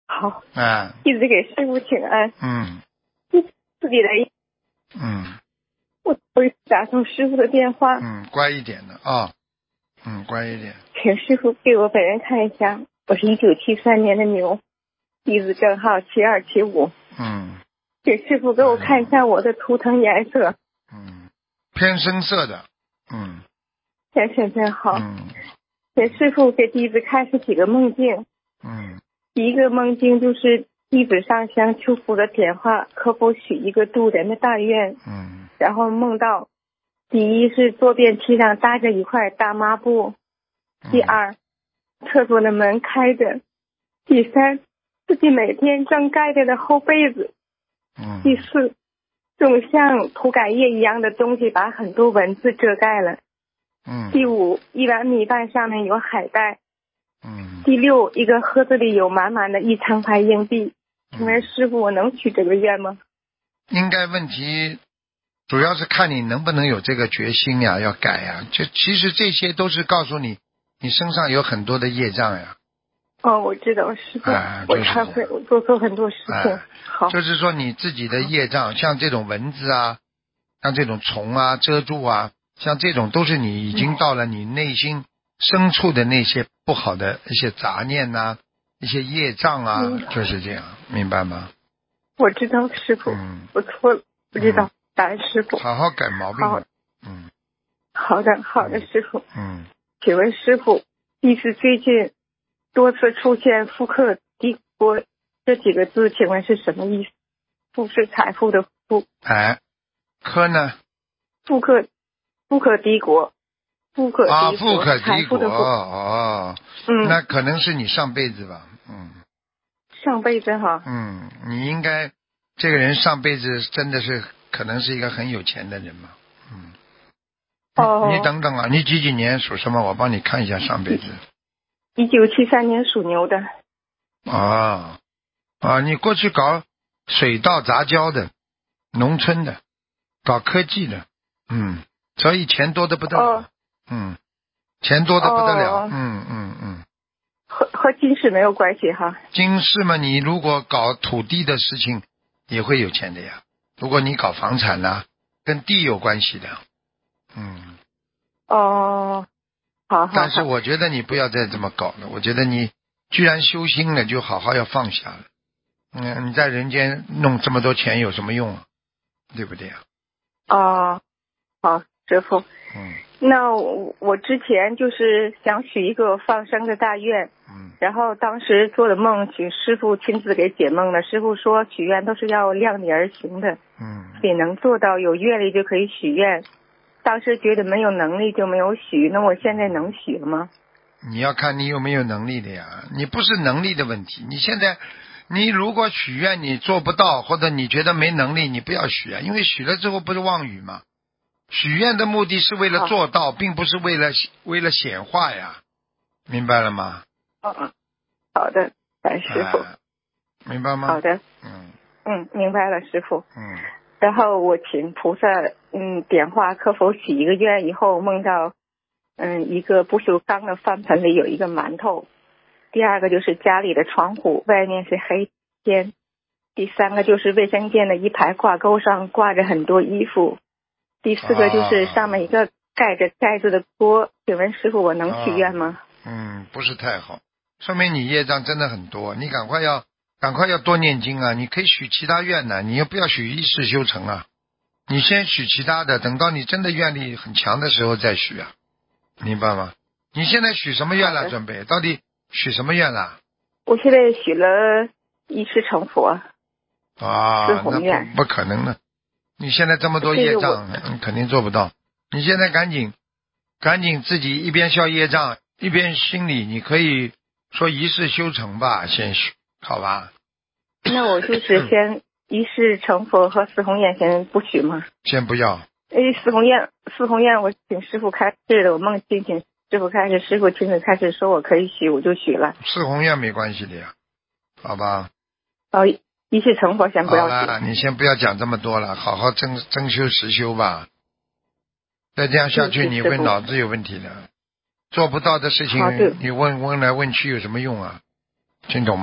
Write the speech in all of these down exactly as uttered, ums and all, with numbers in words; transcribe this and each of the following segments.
好。 啊。 一直给师傅请安。 嗯。 自己来。 嗯。 我会打通师傅的电话。 嗯，乖一点的啊、哦。嗯，乖一点。 请师傅给我本人看一下，我是一九七三年的牛，地址证号七二七五。 嗯。 请师傅给我看一下我的图腾颜色。 嗯，偏深色的。嗯。 先生真好。 嗯。 请师傅给弟子开示几个梦境。 嗯。 第一个梦境就是弟子上香求福的点化，可否许一个渡人的大愿。 嗯。然后梦到，第一是坐便梯上搭着一块大抹布，第二，厕所的门开着，第三，自己每天正盖着的厚被子， 嗯。 第四，总像涂改液一样的东西把很多文字遮盖了。 嗯。 第五，一碗米饭上面有海带。 嗯。 第六，一个盒子里有满满的一长排硬币。请问师傅，我能许这个愿吗？ 应该问题主要是看你能不能有这个决心呀，要改呀。就其实这些都是告诉你，你身上有很多的业障呀。 哦，我知道师傅， 哎我忏悔，我做错很多事情。 哎、 好， 就是说你自己的业障，像这种蚊子啊，像这种虫啊遮住啊，像这种都是你已经到了你内心深处的那些不好的一些杂念呐、啊，一些业障啊、嗯，就是这样，明白吗？ 我知道师傅，嗯、我错了，不知道，感恩师傅， 好好改毛病。 好， 嗯， 好的，好的，师傅。 嗯， 请问师傅，弟子最近多次出现富可敌国这几个字，请问是什么意思？富是财富的富。 哎，科呢？ 富可富可敌国。富可敌国， 啊，富可敌国的哦， 嗯， 那可能是你上辈子吧，嗯， 上辈子哈， 嗯，你应该这个人上辈子真的是可能是一个很有钱的人嘛，嗯， 哦， 你等等啊，你几几年属什么？我帮你看一下上辈子。 一九七三年属牛的。 啊啊，你过去搞水稻杂交的，农村的，搞科技的，嗯，所以钱多的不得了。 哦嗯，钱多的不得了， 哦、 嗯嗯嗯， 和和金氏没有关系哈。 金氏嘛，你如果搞土地的事情，也会有钱的呀。如果你搞房产呢、啊，跟地有关系的，嗯。 哦，好好好。 但是我觉得你不要再这么搞了，我觉得你居然修心了，就好好要放下了。嗯，你在人间弄这么多钱有什么用啊？对不对啊？ 哦，好，师傅。 嗯。 那我我之前就是想许一个放生的大愿， 嗯， 然后当时做的梦，请师傅亲自给解梦了。师傅说许愿都是要量力而行的， 嗯， 也能做到有阅历就可以许愿。当时觉得没有能力就没有许，那我现在能许了吗？ 你要看你有没有能力的呀，你不是能力的问题。你现在你如果许愿你做不到，或者你觉得没能力，你不要许啊，因为许了之后不是妄语吗？许愿的目的是为了做到，并不是为了为了显化呀，明白了吗？ 嗯，好的，感恩师傅、 啊。明白吗？ 好的， 嗯嗯，明白了，师傅。 嗯。 然后我请菩萨嗯点化，可否许一个愿？以后梦到嗯一个不锈钢的饭盆里有一个馒头。第二个就是家里的窗户外面是黑天。第三个就是卫生间的一排挂钩上挂着很多衣服。第四个就是上面一个盖着盖子的锅，请问师傅我能许愿吗？ 嗯，不是太好，说明你业障真的很多，你赶快要赶快要多念经啊！你可以许其他愿呢，你又不要许一世修成啊！你先许其他的，等到你真的愿力很强的时候再许啊，明白吗？你现在许什么愿了？准备到底许什么愿了？ 我现在许了一世成佛啊，那不不可能的。你现在这么多业障，你肯定做不到。你现在赶紧赶紧自己一边消业障，一边心里你可以说一世修成吧，先许好吧？ 那我就是先一世成佛和四弘愿先不许吗？ 先不要。 诶，四弘愿四弘愿我请师傅开示的，我梦境请师傅开始，师傅亲自开始说我可以许，我就许了。 四弘愿没关系的呀，好吧？ 哦，一世成佛先不要许。 好了，你先不要讲这么多了，好好真真修实修吧。再这样下去你会脑子有问题的，做不到的事情你问问来问去有什么用啊？听懂吗？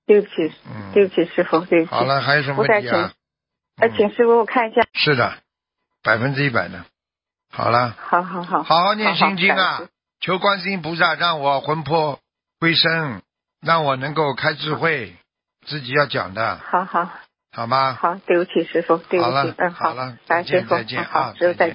对不起， 嗯， 对不起师傅，对不起。 好了，还有什么我再请， 问题啊？ 呃，请师傅我看一下。 是的，百分之一百的。好了， 好好好， 好好念心经好好啊，求观世音菩萨让我魂魄归生，让我能够开智慧，自己要讲的， 好好好吗？ 好，对不起师傅，对不好了起，嗯， 好了感恩师傅， 再见再见嗯好， 啊师傅再见。 再见